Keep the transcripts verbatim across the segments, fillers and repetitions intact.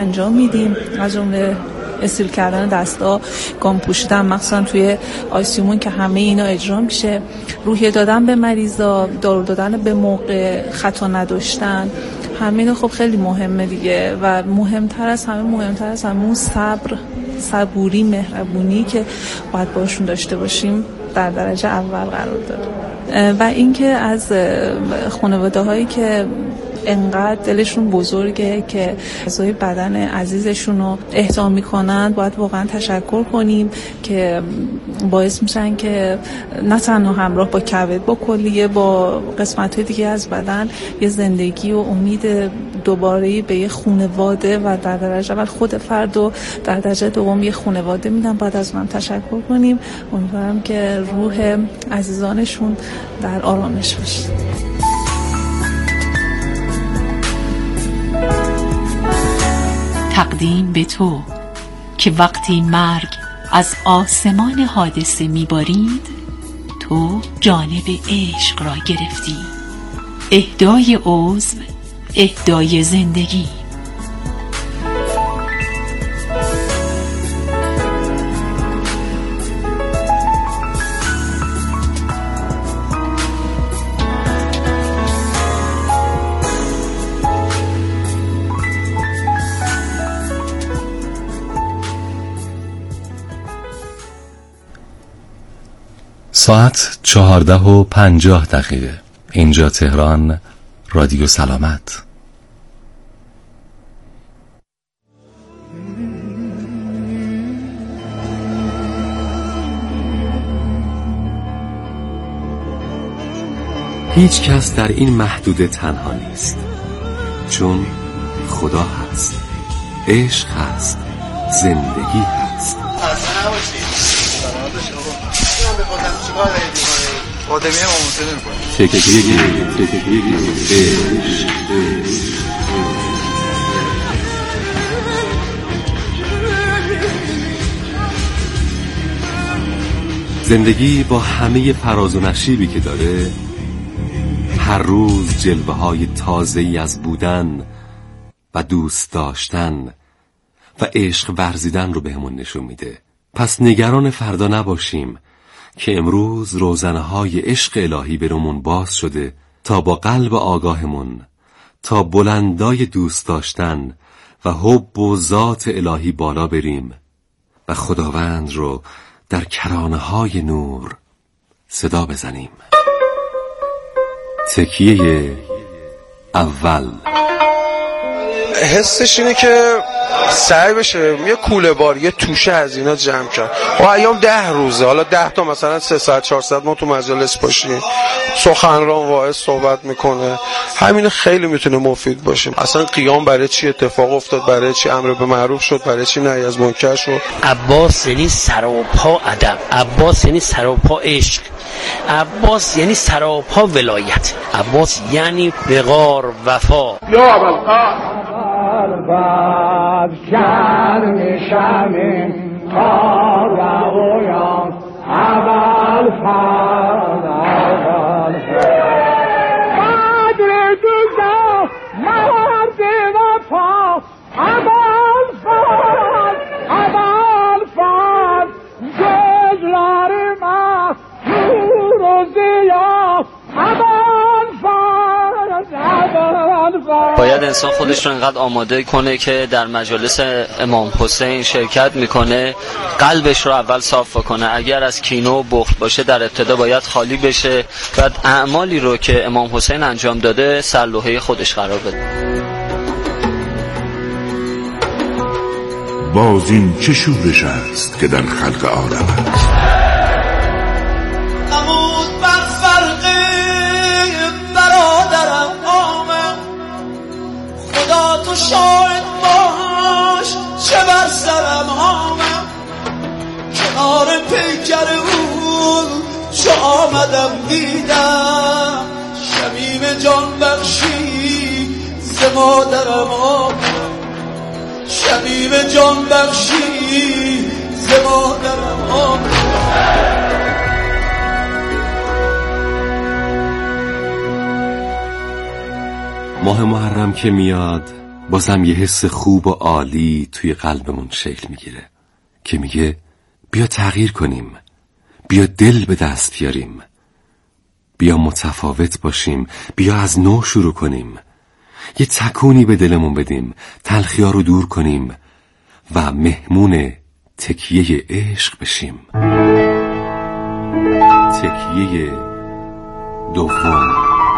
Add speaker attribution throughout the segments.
Speaker 1: انجام میدیم، از جمله استیل کردن دستا، گام پوشیدن مخصوصا توی آیسیومون که همه اینا اجرا میشه، روحیه دادن به مریضا، دارو دادن به موقع، خطا نداشتن، همه اینا خب خیلی مهمه دیگه. و مهمتر از همه مهمتر از همه اون صبر، صبوری، مهربونی که باید باشون داشته باشیم در درجه اول قرار داره. و اینکه از خانواده هایی که انقدر دلشون بزرگه که اعضای بدن عزیزشون رو احترام میکنن باید واقعا تشکر کنیم که باعث میشن که نه تنها همراه با کبد، با کلیه، با قسمت های دیگه از بدن یه زندگی و امید دوباره به یه خانواده و در درجه اول خود فرد و در درجه دوم یه خانواده میدن. باید از من تشکر کنیم. امیدوارم که روح عزیزانشون در آرامش باشه.
Speaker 2: تقدیم به تو که وقتی مرگ از آسمان حادثه میبارید تو جانب عشق را گرفتی. اهدای عضو، اهدای زندگی.
Speaker 3: ساعت چهارده و پنجاه دقیقه. اینجا تهران، رادیو سلامت.
Speaker 4: هیچ کس در این محدوده تنها نیست، چون خدا هست، عشق هست، زندگی هست.
Speaker 5: آدمی هم آموزه نمی‌کنه.
Speaker 4: تکیه تکیه عشق. زندگی با همه فراز و نشیبی که داره هر روز جلوه های تازه‌ای از بودن و دوست داشتن و عشق ورزیدن رو بهمون نشون میده. پس نگران فردا نباشیم که امروز روزنه های عشق الهی برامون باز شده تا با قلب آگاهمون تا بلندای دوست داشتن و حب و ذات الهی بالا بریم و خداوند رو در کرانه های نور صدا بزنیم. تکیه اول.
Speaker 5: حسش اینه که سعی بشه یه کوله بار، یه توشه از اینا جمع کرد. و ایام ده روزه، حالا ده تا مثلا سه ساعت چهار ساعت ما تو مجلس باشیم، سخنران واعظ صحبت میکنه، همین خیلی میتونه مفید باشه. اصلا قیام برای چی اتفاق افتاد، برای چی امر به معروف شد، برای چی نهی از منکر شد.
Speaker 6: عباس یعنی سراپا ادب، عباس یعنی سراپا عشق، عباس یعنی سراپا ولایت، عباس یعنی وقار، وفا.
Speaker 7: یا ابوالقاسم بعد شرم شرم کار رویان اول فرد اول قدر دوزا مرد وفا اول فرد اول فرد جزلار ما نور و زیا اول فرد اول فرد.
Speaker 8: باید انسان خودش رو انقدر آماده کنه که در مجالس امام حسین شرکت میکنه قلبش رو اول صاف کنه. اگر از کینه و بخل باشه در ابتدا باید خالی بشه، بعد اعمالی رو که امام حسین انجام داده سرلوحه خودش قرار بده.
Speaker 9: باز این چه شورش است که در خلق آدم است.
Speaker 10: نمود بر فرق برادرم آمد، خدا تو شاهد باش چه بر سرم آمد، کنار پیکر او چه آمدم دیدم، شمیم جان بخشی ز مادرم آمد، شمیم جان بخشی ز مادرم آمد.
Speaker 4: ماه محرم که میاد بازم یه حس خوب و عالی توی قلبمون شکل میگیره که میگه بیا تغییر کنیم، بیا دل به دست بیاریم، بیا متفاوت باشیم، بیا از نو شروع کنیم، یه تکونی به دلمون بدیم، تلخی‌ها رو دور کنیم و مهمون تکیه عشق بشیم. تکیه دوم.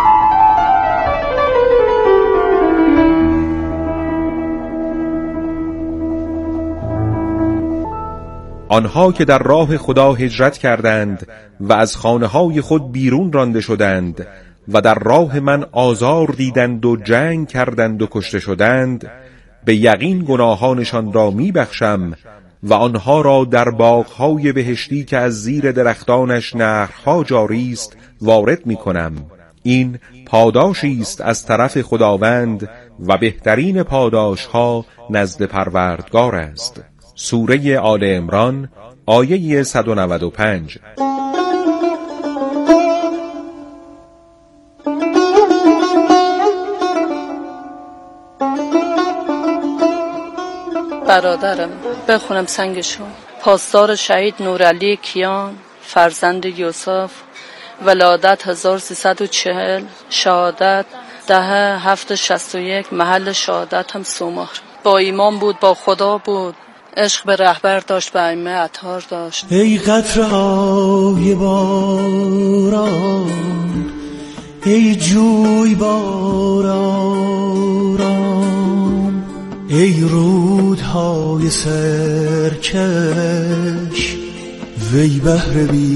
Speaker 11: آنها که در راه خدا هجرت کردند و از خانه‌های خود بیرون رانده شدند و در راه من آزار دیدند و جنگ کردند و کشته شدند، به یقین گناهانشان را می بخشم و آنها را در باغ‌های بهشتی که از زیر درختانش نهرها جاری است وارد می کنم. این پاداشی است از طرف خداوند و بهترین پاداشها نزد پروردگار است. سوره آل عمران آیه صد و نود و پنج.
Speaker 12: برادرم بخونم سنگشو. پاسدار شهید نورعلی کیان، فرزند یوسف، ولادت هزار و سیصد و چهل، شهادت ده هفت شصت و یک، محل شهادت هم سومار. با ایمان بود، با خدا بود، عشق به رهبر داشت، به ائمه اطهار داشت.
Speaker 10: ای قطره‌های باران، ای جوی باران، ای رودهای سرکش، وی بحر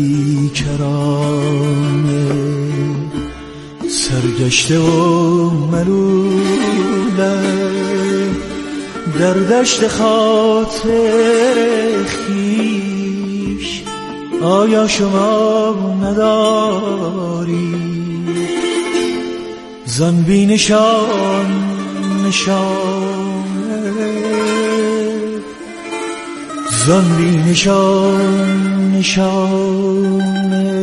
Speaker 10: بیکرانه، سرگشته و ملوله در دشت خاطر خویش. آیا شما نداری زن بی نشان نشانه، زن بی نشان نشانه؟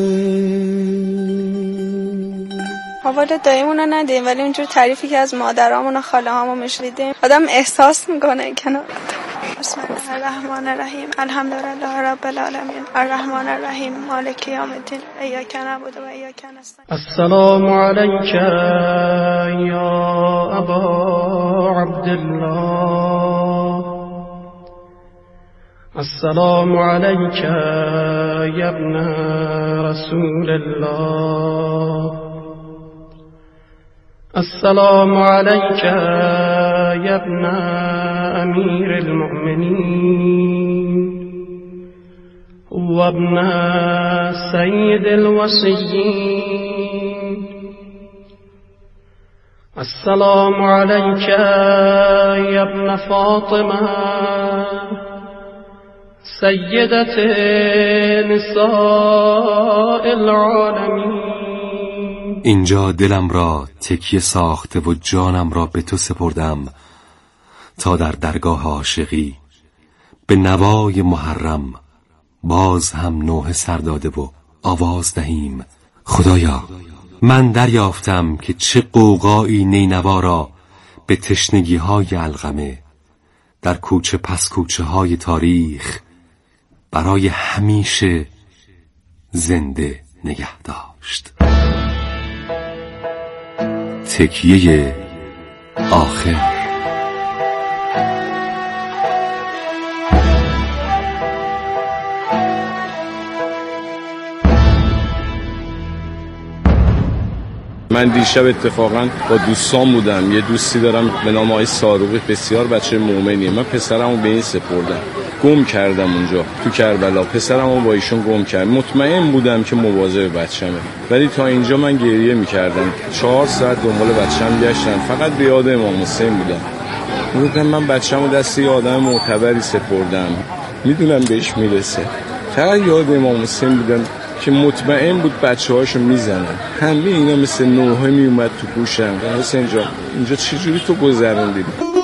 Speaker 13: حواله دایمونو ندیم ولی اونجور تعریفی که از مادرامون و خاله هامون میشنیدیم آدم احساس میکنه کنار. بسم الله الرحمن الرحیم، الحمدلله رب العالمین، الرحمن الرحیم، مالک یوم الدین، ایاک نعبد و ایاک نستعین.
Speaker 14: السلام علیک یا ابا عبدالله، السلام علیک یا ابن رسول الله، السلام علیک یا ابن امیر المؤمنین و ابن سید الوصیین، السلام علیک یا ابن فاطمه سیدت نساء العالمین.
Speaker 4: اینجا دلم را تکیه ساخته و جانم را به تو سپردم تا در درگاه عاشقی به نوای محرم باز هم نوحه سر داده و آواز دهیم. خدایا من دریافتم که چه غوغایی نینوا را به تشنگی های علقمه در کوچه پس کوچه های تاریخ برای همیشه زنده نگه داشت. تکیه آخر.
Speaker 15: من دیشب اتفاقا با دوستان بودم. یه دوستی دارم به نام آقای ساروقی، بسیار بچه مؤمنیه. من پسرمو به این سپردم، گم کردم اونجا تو کربلا. پسرمو با ایشون گم کردم. مطمئن بودم که مواظب بچه‌مه، ولی تا اینجا من گریه می‌کردم. چهار ساعت دنبال بچه‌م گشتم، فقط به یاد امام حسین بودم. میگم من بچه‌مو دست یه آدم معتبری سپردم، میدونم بهش میرسه. فقط یاد امام حسین بودم که مطمئن بود بچه‌هاشو میزنن. همه اینا مثل نوحه میومد تو گوشم. حسین جان اینجا چجوری تو گذروندی؟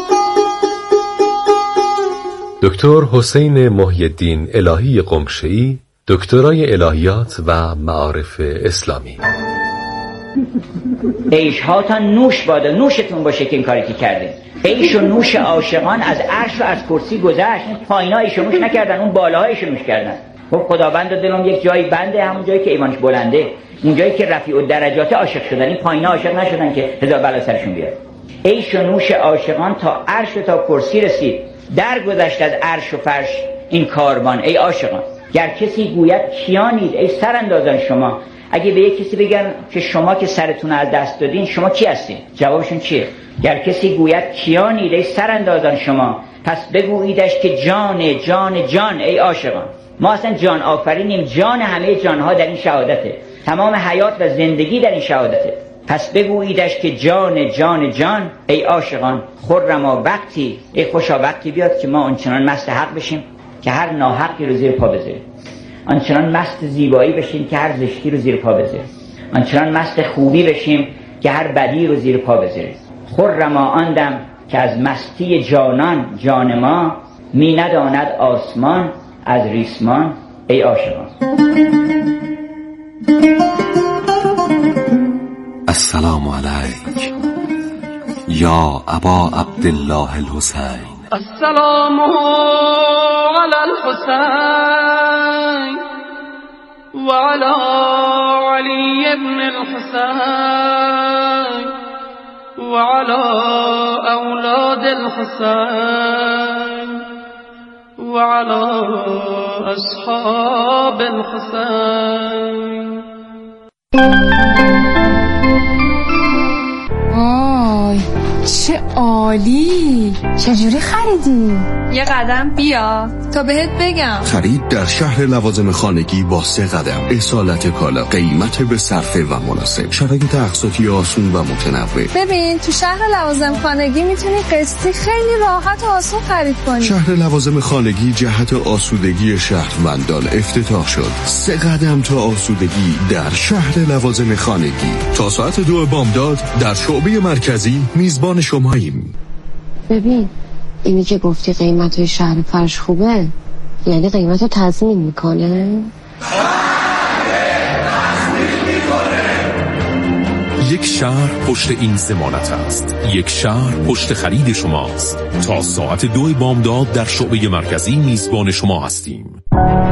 Speaker 3: دکتر حسین محی الدین الهی قمشه‌ای، دکترای الهیات و معارف اسلامی.
Speaker 16: عیش هاتان نوش بادا، نوشتون باشه که این کاری که کردیم. عیش و نوش عاشقان از عرش و از کرسی گذشت. پایینا عیش و نوش نکردن، اون بالاها عیش و نوش کردن. خب خداوند دلم یک جایی بنده، همون جایی که ایمانش بلنده، اون جایی که رفیع الدرجات عاشق شدن. این پایینا عاشق نشدن که هزار بلا سرشون بیاد. عیش و نوش عاشقان تا عرش و تا کرسی رسید، درگذشت از عرش و فرش این کاروان. ای عاشقان گر کسی گوید کیانید ای سراندازان شما، اگه به یک کسی بگن که شما که سرتون از دست دادین شما کی هستین؟ جوابشون چیه؟ گر کسی گوید کیانید ای سراندازان شما، پس بگوییدش که جان جان جان ای عاشقان. ما اصلا جان آفرینیم، جان همه جانها در این شهادته، تمام حیات و زندگی در این شهادته. پس بگوییدش که جان جان جان ای عاشقان. خرما وقتی، ای خوشا وقتی بیاد که ما آنچنان مست حق بشیم که هر ناحقی رو زیر پا بذاریم، آنچنان مست زیبایی بشیم که هر زشتی رو زیر پا بذاریم، آنچنان مست خوبی بشیم که هر بدی رو زیر پا بذاریم. خرما آن دم که از مستی جانان جان ما، می نداند آسمان از ریسمان ای عاشقان.
Speaker 4: السلام علیک یا ابا عبدالله الحسین.
Speaker 14: السلام علی الحسین و علی علی ابن الحسین و علی اولاد الحسین و علی اصحاب الحسین.
Speaker 17: وای چه عالی! چجوری خریدی؟
Speaker 18: یه قدم بیا تا بهت بگم.
Speaker 9: خرید در شهر لوازم خانگی با سه قدم. اصالت کالا، قیمت به صرفه و مناسب، شرایط اقساطی آسون و متنوع.
Speaker 18: ببین تو شهر لوازم خانگی میتونی قسطی خیلی راحت و آسون خرید کنی.
Speaker 9: شهر لوازم خانگی جهت آسودگی شهروندان افتتاح شد. سه قدم تا آسودگی در شهر لوازم خانگی. تا ساعت دو بامداد در شعبه مرکزی میزبان شماییم.
Speaker 17: ببین اینی که گفتی قیمت های شهر فرش خوبه، یعنی قیمت رو تضمین میکنه؟
Speaker 11: یک شهر پشت این ضمانت است. یک شهر پشت خرید شماست. تا ساعت دو بامداد در شعبه مرکزی میزبان شما هستیم.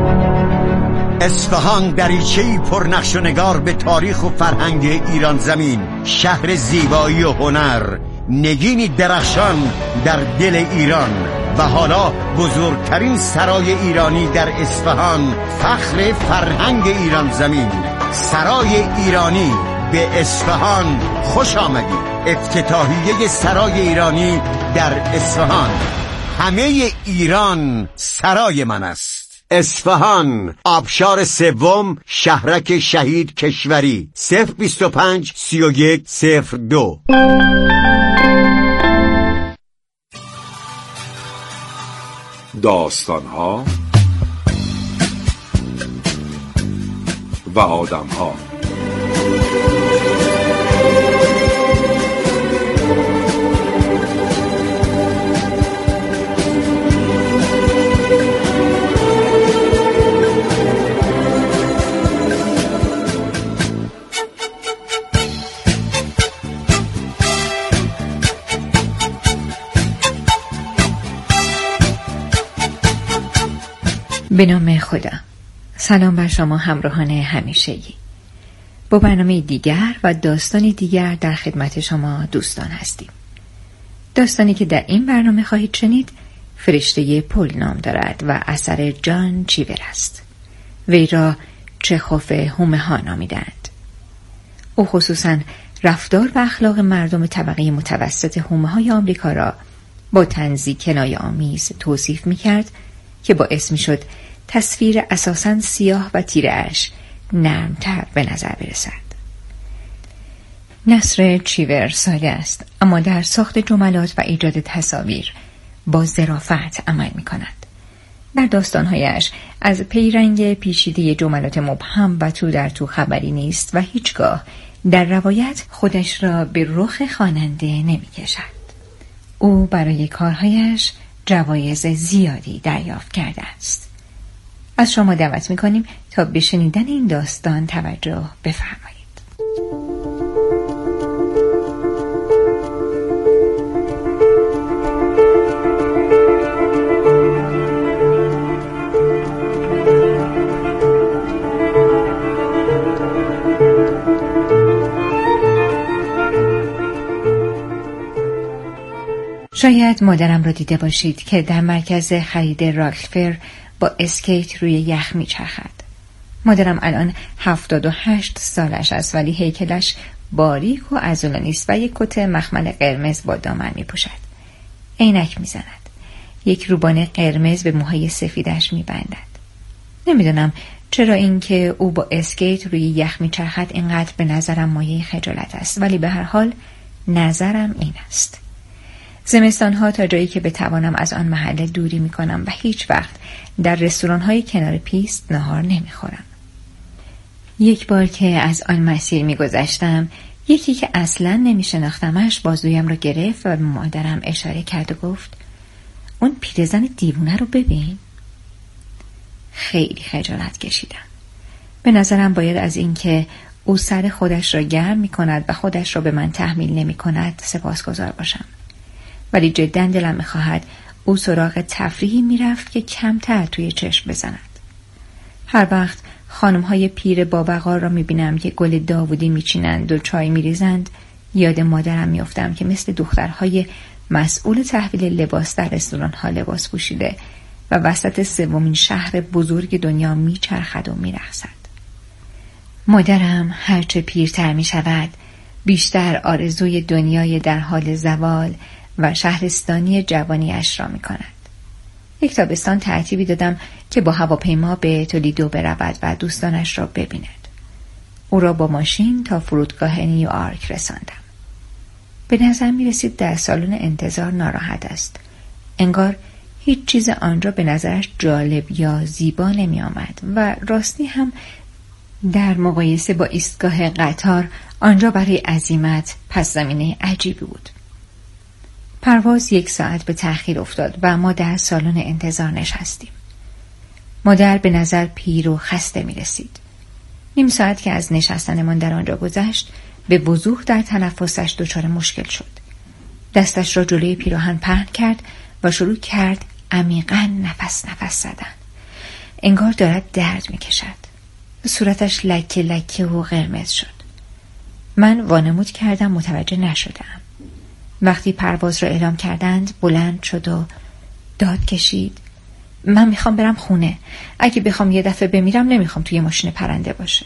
Speaker 19: اصفهان دریچه‌ای پر نقش و نگار به تاریخ و فرهنگ ایران زمین، شهر زیبایی و هنر، نگینی درخشان در دل ایران. و حالا بزرگترین سرای ایرانی در اصفهان، فخر فرهنگ ایران زمین، سرای ایرانی به اصفهان. خوش آمدید. افتتاحیه سرای ایرانی در اصفهان. همه ایران سرای من است. اصفهان، آبشار سوم، شهرک شهید کشوری. صفر بیست و پنج سی و یک صفر دو.
Speaker 11: داستان‌ها و آدم‌ها.
Speaker 2: به نام خدا. سلام بر شما همراهان همیشگی. با برنامه دیگر و داستانی دیگر در خدمت شما دوستان هستیم. داستانی که در این برنامه خواهید شنید فرشته پل نام دارد و اثر جان چیور است. وی را چخوف هومه ها نامیدند. او خصوصاً رفتار و اخلاق مردم طبقه متوسط هومه های آمریکا را با طنزی کنایه آمیز توصیف می کرد که باعث می شد تصویر اساساً سیاه و تیره‌اش نرمتر به نظر برسد. نثر چیور ساده است، اما در ساخت جملات و ایجاد تصاویر با ظرافت عمل می کند. در داستانهایش از پیرنگ پیچیده جملات مبهم و تو در تو خبری نیست و هیچگاه در روایت خودش را به رخ خواننده نمی کشد. او برای کارهایش جوایز زیادی دریافت کرده است. از شما دعوت می‌کنیم تا به شنیدن این داستان توجه بفرمایید. شاید مادرم را دیده باشید که در مرکز خرید راکفلر با اسکیت روی یخ میچرخد. مادرم الان هفتاد و هشت سالش است ولی هیکلش باریک و عضلانی است و یک کت مخمل قرمز با دامن میپوشد. عینک میزند. یک روبان قرمز به موهای سفیدش میبندد. نمیدونم چرا اینکه او با اسکیت روی یخ میچرخد اینقدر به نظرم مایه خجالت است، ولی به هر حال نظرم این است. زمستانها تا جایی که بتوانم از آن محله دوری میکنم و هیچ وقت در رستوران‌های کنار پیست نهار نمیخورم. یک بار که از آن مسیر میگذشتم، یکی که اصلاً نمیشناختمش بازویم را گرفت و به مادرم اشاره کرد و گفت اون پیرزن دیوونه رو ببین. خیلی خجالت کشیدم. به نظرم باید از اینکه او سر خودش را گرم میکند و خودش را به من تحمیل نمیکند سپاسگزار باشم. ولی جداً دلم میخواهد او سراغ تفریحی میرفت که کمتر توی چشم بزند. هر وقت خانم‌های پیر باوقار را میبینم که گل داوودی میچینند و چای میریزند، یاد مادرم میافتم که مثل دخترهای مسئول تحویل لباس در رستوران‌ها لباس پوشیده و وسط سومین شهر بزرگ دنیا میچرخد و میرقصد. مادرم هرچه پیرتر میشود بیشتر آرزوی دنیای در حال زوال و شهرستانی جوانیش را میکند. یک تابستان ترتیبی دادم که با هواپیما به تولیدو برود و دوستانش را ببیند. او را با ماشین تا فرودگاه نیویورک رساندم. به نظر می رسید در سالن انتظار ناراحت است. انگار هیچ چیز آنجا به نظرش جالب یا زیبا نمی آمد و راستی هم در مقایسه با ایستگاه قطار آنجا برای عزیمت پس زمینه عجیبی بود. پرواز یک ساعت به تأخیر افتاد و ما در سالن انتظار نشستیم. مادر به نظر پیر و خسته می رسید. نیم ساعت که از نشستنمان در آنجا گذشت به وضوح در تنفسش دچار مشکل شد. دستش را جلوی پیراهن پهن کرد و شروع کرد عمیقاً نفس نفس زدن. انگار دارد درد می کشد. صورتش لکه لکه و قرمز شد. من وانمود کردم متوجه نشدم. وقتی پرواز را اعلام کردند بلند شد و داد کشید. من میخوام برم خونه. اگه بخوام یه دفعه بمیرم نمیخوام توی ماشین پرنده باشه.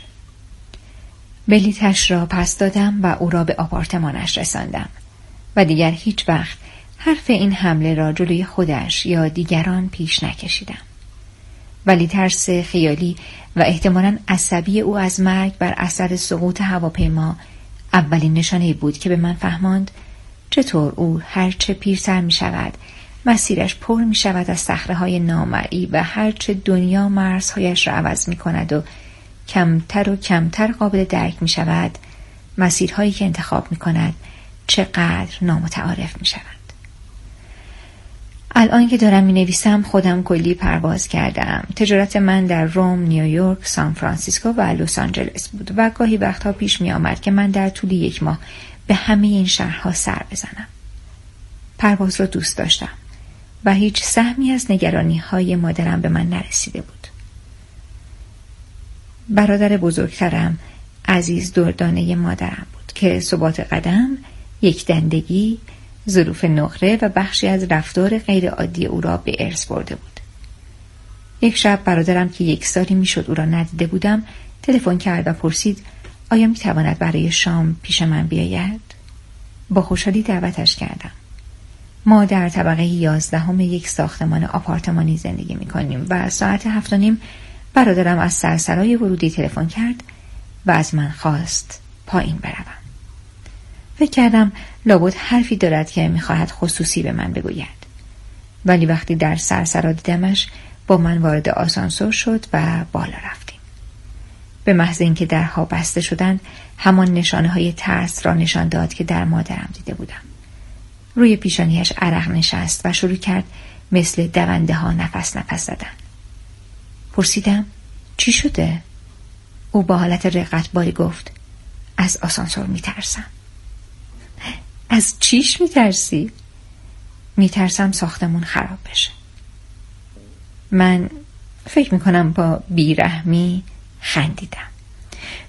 Speaker 2: بلیطش را پس دادم و او را به آپارتمانش رساندم و دیگر هیچ وقت حرف این حمله را جلوی خودش یا دیگران پیش نکشیدم. ولی ترس خیالی و احتمالاً عصبی او از مرگ بر اثر سقوط هواپیما اولین نشانه بود که به من فهماند چطور او هرچه پیرتر می شود مسیرش پر می شود از صخره‌های نامرئی و هرچه دنیا مرزهایش را عوض می کند و کمتر و کمتر قابل درک می شود مسیرهایی که انتخاب می کند چقدر نامتعارف می شود. الان که دارم می نویسم خودم کلی پرواز کردم. تجارت من در روم، نیویورک، سان فرانسیسکو و لس آنجلس بود و گاهی وقتها پیش می آمد که من در طول یک ماه به همه این شهرها سر بزنم. پرواز را دوست داشتم و هیچ سهمی از نگرانی های مادرم به من نرسیده بود. برادر بزرگترم عزیز دردانه مادرم بود که ثبات قدم، یک دندگی، ظروف نقره و بخشی از رفتار غیر عادی او را به ارث برده بود. یک شب برادرم که یک سالی میشد او را ندیده بودم تلفن کرد و پرسید آیا می تواند برای شام پیش من بیاید؟ با خوشحالی دعوتش کردم. ما در طبقه یازدهم یک ساختمان آپارتمانی زندگی می کنیم و ساعت هفت و نیم برادرم از سرسرای ورودی تلفن کرد و از من خواست پایین بروم. فکر کردم لابد حرفی دارد که می خواهد خصوصی به من بگوید. ولی وقتی در سرسرا دیدمش با من وارد آسانسور شد و بالا رفتیم. به محض اینکه درها بسته شدند همان نشانه های ترس را نشان داد که در مادرم دیده بودم. روی پیشانیش عرق نشست و شروع کرد مثل دونده ها نفس نفس زدن. پرسیدم چی شده؟ او با حالت رقتباری گفت از آسانسور می ترسم. از چیش می ترسی؟ می ترسم ساختمون خراب بشه. من فکر می کنم با بیرحمی خندیدم.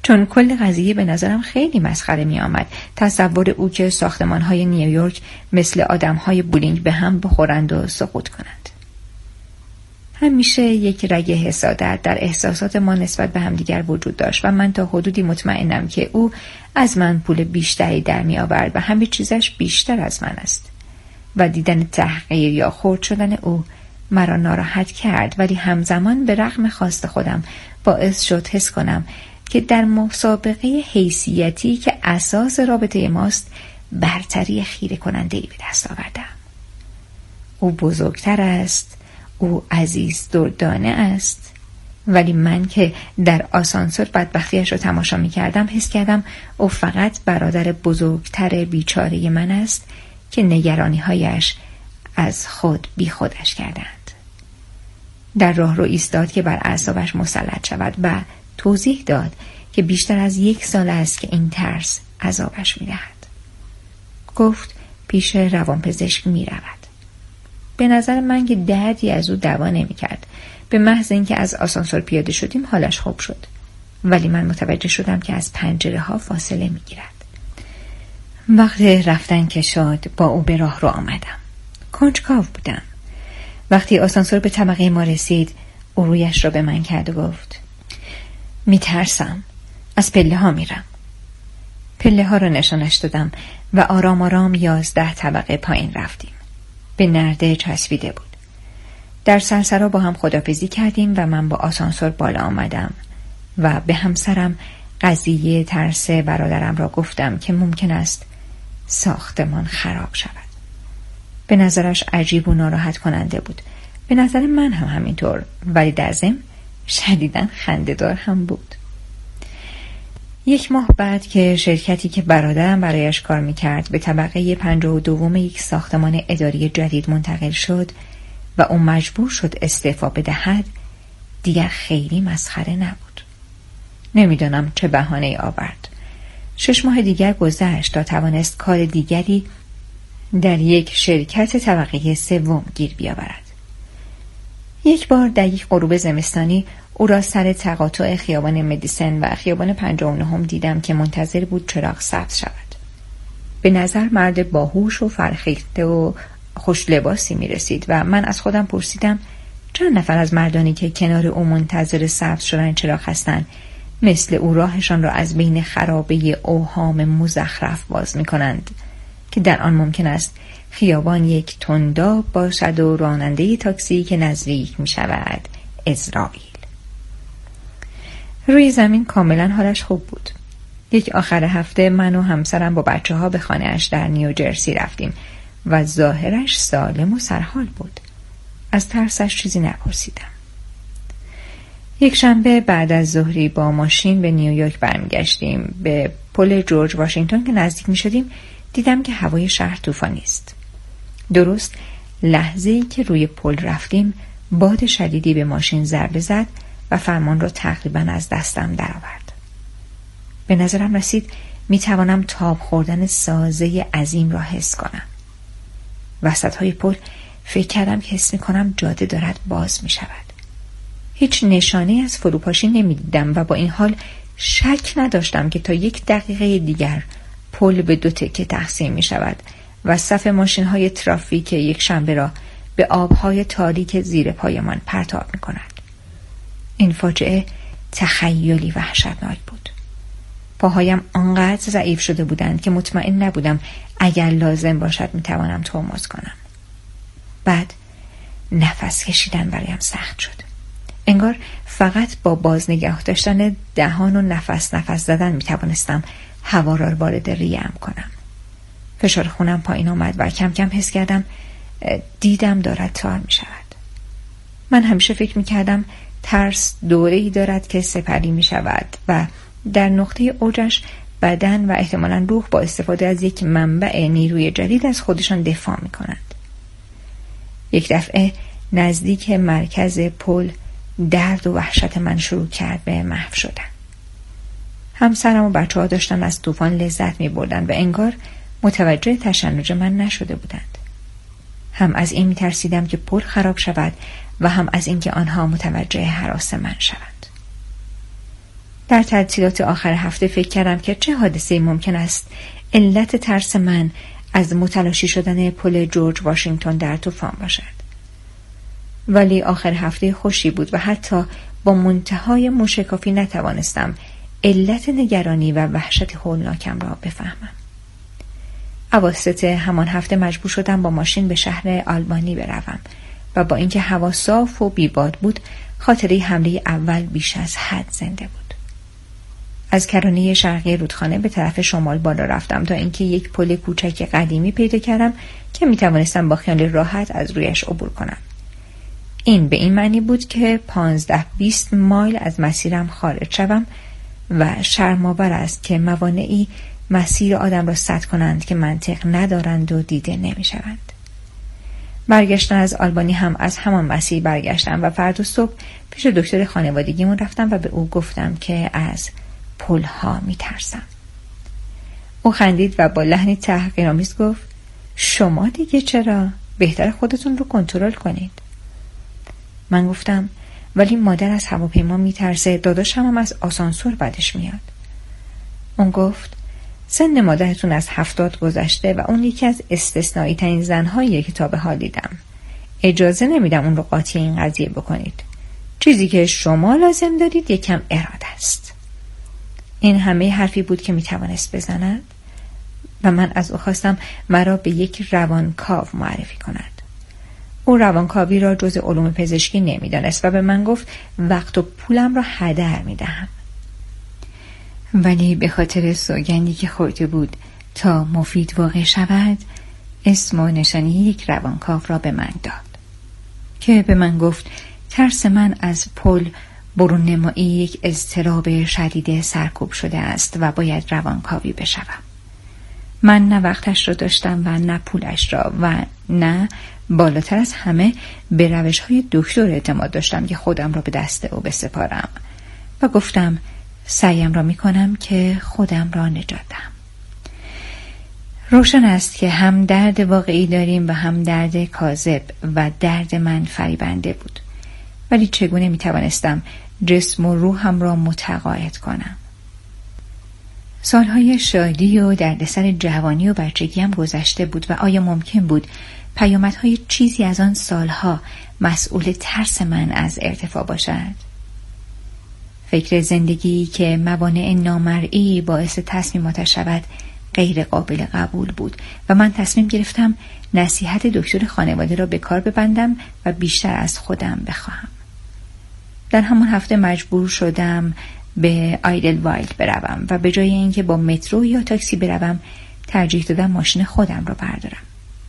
Speaker 2: چون کل قضیه به نظرم خیلی مسخره می آمد. تصور او که ساختمان‌های نیویورک مثل آدم‌های بولینگ به هم بخورند و سقوط کنند. همیشه یک رگ حسادت در احساسات ما نسبت به همدیگر وجود داشت و من تا حدودی مطمئنم که او از من پول بیشتری در می آورد و همه چیزش بیشتر از من است و دیدن تحقیر یا خرد شدن او مرا ناراحت کرد، ولی همزمان به رغم خواست خودم باعث شد حس کنم که در مسابقه حیثیتی که اساس رابطه ماست برتری خیره کننده ای به دست آوردم. او بزرگتر است، او عزیز دردانه است، ولی من که در آسانسور بدبختیش را تماشا می کردم حس کردم او فقط برادر بزرگتر بیچاره من است که نگرانی هایش از خود بی خودش کردند. در راه رو ایستاد که بر اعصابش مسلط شود و توضیح داد که بیشتر از یک سال است که این ترس عذابش می دهد. گفت پیش روانپزشک می رود. به نظر من که دردی از او دوا نمی کرد. به محض اینکه از آسانسور پیاده شدیم حالش خوب شد. ولی من متوجه شدم که از پنجره ها فاصله می گیرد. وقت رفتن که شد با او به راه رو آمدم. کنجکاو بودم. وقتی آسانسور به طبقه ما رسید او رویش را به من کرد و گفت می ترسم. از پله ها میرم. پله ها را نشانش دادم و آرام آرام یازده طبقه پایین رفتیم. به نرده چسبیده بود. در سرسرا با هم خداحافظی کردیم و من با آسانسور بالا آمدم و به همسرم قضیه ترس برادرم را گفتم که ممکن است ساختمان خراب شود. به نظرش عجیب و ناراحت کننده بود. به نظر من هم همینطور، ولی در ضمن شدیداً خنده‌دار هم بود. یک ماه بعد که شرکتی که برادرم برایش کار میکرد به طبقه پنجاه و دوم یک ساختمان اداری جدید منتقل شد و اون مجبور شد استعفا بدهد، دیگر خیلی مسخره نبود. نمیدانم چه بهانه‌ای آورد. شش ماه دیگر گذشت تا توانست کار دیگری در یک شرکت طبقه سوم گیر بیاورد. یک بار در یک غروب زمستانی او را سر تقاطع خیابان مدیسن و خیابان پنجاه و نه دیدم که منتظر بود چراغ سبز شود. به نظر مرد باهوش و فرخیخته و خوش لباسی می رسید و من از خودم پرسیدم چند نفر از مردانی که کنار او منتظر سبز شدن چراغ هستند مثل او راهشان را از بین خرابه اوهام مزخرف باز می کنند که در آن ممکن است خیابان یک تنداب باشد و راننده تاکسی که نزدیک می شود عزرائیل. روی زمین کاملا حالش خوب بود. یک آخر هفته من و همسرم با بچه ها به خانه‌اش در نیوجرسی رفتیم و ظاهرش سالم و سرحال بود. از ترسش چیزی نپرسیدم. یک شنبه بعد از ظهری با ماشین به نیویورک برمیگشتیم. به پل جورج واشنگتن که نزدیک می شدیم دیدم که هوای شهر طوفانی است. درست لحظه‌ای که روی پل رفتیم باد شدیدی به ماشین ضربه زد و فرمان را تقریبا از دستم درآورد. به نظرم رسید می توانم تاب خوردن سازه عظیم را حس کنم. وسط‌های پل فکر کردم که حس می کنم جاده دارد باز می شود. هیچ نشانه از فروپاشی نمی دیدم و با این حال شک نداشتم که تا یک دقیقه دیگر پل به دو تکه تقسیم می شود و صف ماشین های ترافیک یک شنبه را به آبهای تاریک زیر پایمان پرتاب می کند. این فاجعه تخیلی وحشتناک بود. پاهایم آنقدر ضعیف شده بودند که مطمئن نبودم اگر لازم باشد می توانم ترمز کنم. بعد نفس کشیدن برایم سخت شد. انگار فقط با بازنگه داشتن دهان و نفس نفس زدن می توانستم هوا را وارد ریم کنم. فشار خونم پایین آمد و کم کم حس کردم دیدم دارد تار می شود. من همیشه فکر می کردم ترس دوره‌ای دارد که سپری می شود و در نقطه اوجش بدن و احتمالاً روح با استفاده از یک منبع نیروی جدید از خودشان دفاع می کنند. یک دفعه نزدیک مرکز پل درد و وحشت من شروع کرد به محو شدن. همسرم و بچه ها داشتن از طوفان لذت می بردن و انگار متوجه تشنج من نشده بودند. هم از این می ترسیدم که پل خراب شود و هم از اینکه آنها متوجه هراس من شوند. در تعطیلات آخر هفته فکر کردم که چه حادثه‌ای ممکن است علت ترس من از متلاشی شدن پل جورج واشنگتن در طوفان باشد. ولی آخر هفته خوشی بود و حتی با منتهای موشکافی نتوانستم علت نگرانی و وحشت هولناکم را بفهمم. اواسط همان هفته مجبور شدم با ماشین به شهر آلبانی بروم و با اینکه هوا صاف و بیباد بود، خاطره حمله اول بیش از حد زنده بود. از کرانه شرقی رودخانه به طرف شمال بالا رفتم تا اینکه یک پل کوچک قدیمی پیدا کردم که می توانستم با خیال راحت از رویش عبور کنم. این به این معنی بود که پانزده بیست مایل از مسیرم خارج شوم و شرم‌آور است که موانعی مسیر آدم را سد کنند که منطق ندارند و دیده نمی شوند. برگشتن از آلبانی هم از همان مسیر برگشتم و فردا صبح پیش دکتر خانوادگیمون رفتم و به او گفتم که از پلها می ترسم. او خندید و با لحنی تحقیرآمیز گفت شما دیگه چرا؟ بهتر خودتون رو کنترل کنید. من گفتم ولی مادر از هواپیما می ترسه، داداشم هم از آسانسور بدش میاد. اون گفت سن مادرتون از هفتاد گذشته و اون یکی از استثنایی ترین زنهاییه که تا به حال دیدم. اجازه نمیدم اون رو قاطی این قضیه بکنید. چیزی که شما لازم دارید یکم اراده است. این همه حرفی بود که میتوانست بزند و من از او خواستم مرا به یک روانکاو معرفی کند. او روانکاوی را جز علوم پزشکی نمیدانست و به من گفت وقت و پولم را هدر میدهم. ولی به خاطر سوگندی که خورده بود تا مفید واقع شود، اسم و نشانی یک روانکاو را به من داد که به من گفت ترس من از پل برون نمایی یک اضطراب شدید سرکوب شده است و باید روانکاوی بشوم. من نه وقتش را داشتم و نه پولش را و نه بالاتر از همه به روش‌های دکتر اعتماد داشتم که خودم را به دست او بسپارم و گفتم سعیم را میکنم که خودم را نجات دهم. روشن است که هم درد واقعی داریم و هم درد کاذب و درد من فریبنده بود. ولی چگونه میتوانستم جسم و روحم را متقاعد کنم؟ سالهای شادی و دردسر جوانی و بچگیم گذشته بود و آیا ممکن بود پیامدهای چیزی از آن سالها مسئول ترس من از ارتفاع باشد؟ فکر زندگی که موانع نامرئی باعث تصمیماتش شود غیر قابل قبول بود و من تصمیم گرفتم نصیحت دکتر خانواده را به کار ببندم و بیشتر از خودم بخواهم. در همان هفته مجبور شدم به آیدل وایلد بروم و به جای اینکه با مترو یا تاکسی بروم ترجیح دادم ماشین خودم را بردارم.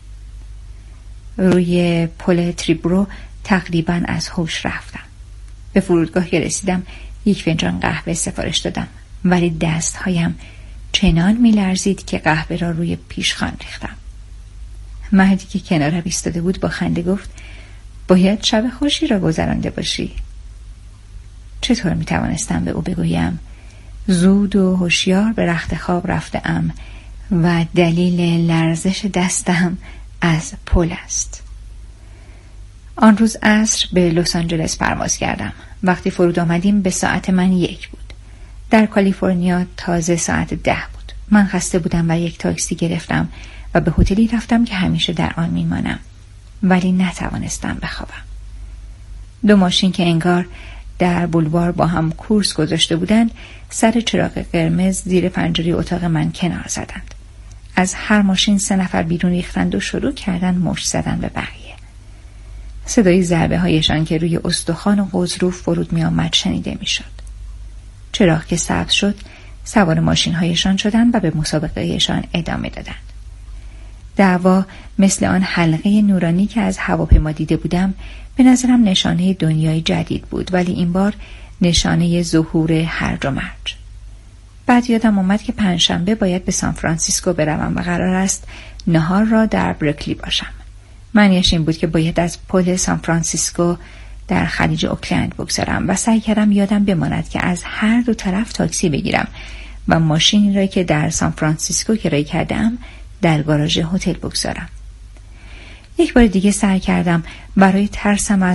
Speaker 2: روی پل تریبرو تقریبا از هوش رفتم. به فرودگاه که رسیدم یک فنجان قهوه سفارش دادم ولی دستهایم چنان می لرزید که قهوه را روی پیشخوان ریختم. مردی که کنارم ایستاده بود با خنده گفت باید شب خوشی را گذرانده باشی. چطور می توانستم به او بگویم زود و هوشیار به رخت خواب رفتم و دلیل لرزش دستم از پل است. آن روز عصر به لس آنجلس پرواز کردم. وقتی فرود آمدیم به ساعت من یک بود. در کالیفرنیا تازه ساعت ده بود. من خسته بودم و یک تاکسی گرفتم و به هتلی رفتم که همیشه در آن میمانم، ولی نتوانستم بخوابم. دو ماشین که انگار در بولوار با هم کورس گذاشته بودند سر چراغ قرمز زیر پنجره اتاق من کنار زدند. از هر ماشین سه نفر بیرون ریختند و شروع کردن مشت زدن به بقیه. صدای ضربه هایشان که روی استخوان و قضروف فرود می آمد شنیده می شد. چراغ که سبز شد سوار ماشین هایشان شدند و به مسابقهشان ادامه دادند. دعوا مثل آن حلقه نورانی که از هواپیما دیده بودم به نظرم نشانه دنیای جدید بود، ولی این بار نشانه ظهور هرج و مرج. بعد یادم اومد که پنجشنبه باید به سان فرانسیسکو بروم و قرار است نهار را در برکلی باشم. معنیش این بود که باید از پل سان فرانسیسکو در خلیج اوکلند بگذرم و سعی کردم یادم بماند که از هر دو طرف تاکسی بگیرم و ماشینی را که در سان فرانسیسکو کرایه کردم در گاراژ هتل بگذارم. یک بار دیگه سعی کردم برای ترسم از